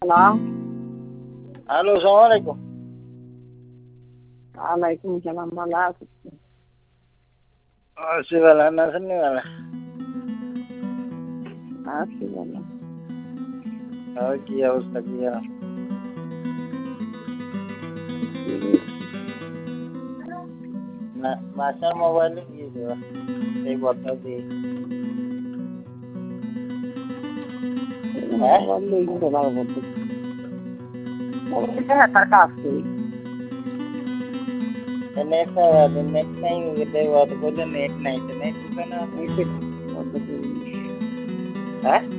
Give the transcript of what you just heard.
Halo. Halo, assalamualaikum. Waalaikumsalam malam. Masih wala nasan ni wala. Masih wala. কি অবস্থা কি না বাসার মোবাইলে গিয়েছে এই বর্ষা দিয়ে তার কাজ করি নেট নাই বললে নেট নাই নেট না হ্যাঁ